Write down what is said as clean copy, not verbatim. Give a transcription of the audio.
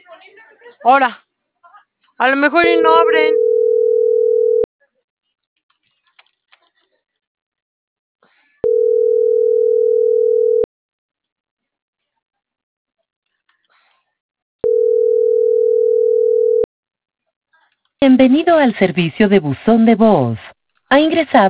Ahora, a lo mejor y no abren. Bienvenido al servicio de buzón de voz. Ha ingresado